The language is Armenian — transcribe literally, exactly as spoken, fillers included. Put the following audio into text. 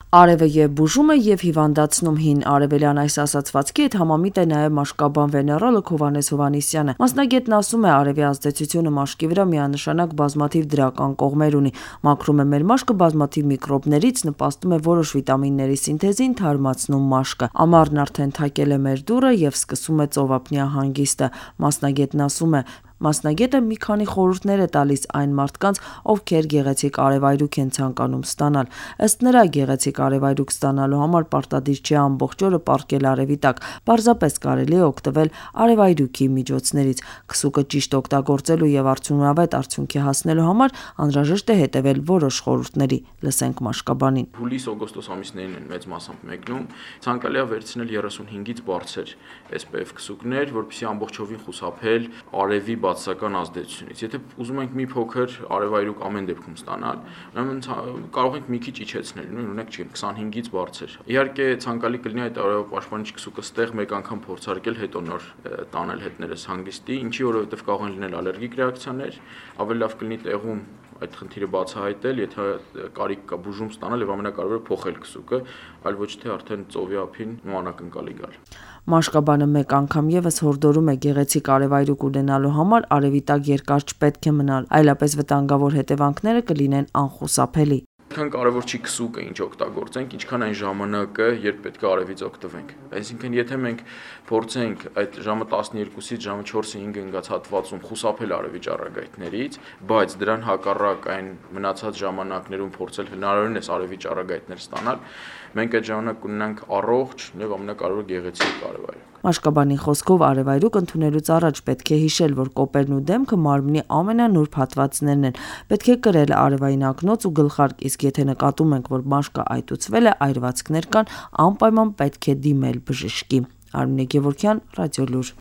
Արևը եւ բուժում է եւ հիվանդացնում հին արևելյան այս ասացվածքի հետ համամիտ է նաեւ մաշկաբան վեներոլոգ Հովհաննես Հովհաննիսյանը։ Մասնագետն ասում է, արևի ազդեցությունը մաշկի վրա միանշանակ բազմաթիվ դրական կողմեր ունի։ Մաքրում է մեր մաշկը բազմաթիվ միկրոբներից, նպաստում է որոշ վիտամինների սինթեզին, թարմացնում մաշկը։ Ամառն արդեն թակել է մեր դուռը եւ սկսում է ծովափնյա հանգիստը։ Մասնագետն ասում է, Մասնագետը մի քանի խորհուրդներ է տալիս այն մարդկանց, ովքեր գեղեցիկ արևայրուք են ցանկանում ստանալ։ Ըստ նրա, գեղեցիկ արևայրուք ստանալու համար պարտադիր չէ ամբողջ օրը պառկել արևի տակ, պարզապես կարելի է օգտվել արևայրուքի միջոցներից։ Քսուկը ճիշտ օգտագործելու եւ արդյունավետ արդյունքի հասնելու համար անհրաժեշտ է հետևել որոշ խորհուրդների։ Լսենք մաշկաբանին։ Հուլիս-օգոստոս ամիսներին են մեծ մասամբ մեկնում, ցանկալի է վերցնել երեսունհինգից բարձր S P F քսուկներ, որպեսզի ամբողջովին խուսափել արևի բացասական ազդեցությունից։ Եթե ուզում ենք մի փոքր արևայրուք ամեն դեպքում ստանալ, ուրեմն կարող ենք մի քիչ իջեցնել, օրինակ չի քսանհինգից բարձր։ Իհարկե ցանկալի կլինի այդ արևապաշտպանիչ քսուկը ստեղ մեկ անգամ փորձարկել, հետո նոր տանել հետներս հանգիստի, ինչի որովհետև կարող են լինել ալերգիկ ռեակցիաներ, ավելի լավ կլինի տեղում այդ խնդիրը բացահայտել, եթե կարիք կա բուժում ստանալ եւ ամենակարևորը փոխել քսուկը, այլ ոչ թե արդեն ծովի ափին անակնկալի գալ։ Մաշկաբանը մեկ անգամ եւս հորդորում է գեղեցիկ արևայրուք ունենալու համար արևի տակ երկար չպետք է մնալ, այլապես վտանգավոր հետևանքները կլինեն անխուսափելի։ Այնքան կարևոր չի քսուկը ինչ օգտագործենք, ինչքան այն ժամանակը, երբ պետք է արևից օգտվենք։ Այսինքն, եթե մենք փորձենք այդ ժամը տասնյոթից ժամը չորսը հինգը ընկած հատվածում խուսափել արևի ճառագայթներից, բայց դրան հակառակ այն մնացած ժամանակներում փորձել հնարավորինս արևի ճառագայթներ ստանալ, մենք այդ ժամանակ կունենանք առողջ եւ ամենակարևորը գեղեցիկ արևայրուք։ Մաշկաբանի խոսքով արևայրուք ընդունելուց առաջ պետք է հիշել, որ կոպերն ու դեմքը մարմնի ամենանուրբ հատվածներն են։ Պետք է կրել արևային ակնոց ու գլխարկ, իսկ եթե նկատում ենք, որ մաշկը այտուցվել է, այրվածքներ կան, անպայման պետք է դիմել բժշկի։ Արմինե Գևորգյան, Ռադիոլուր։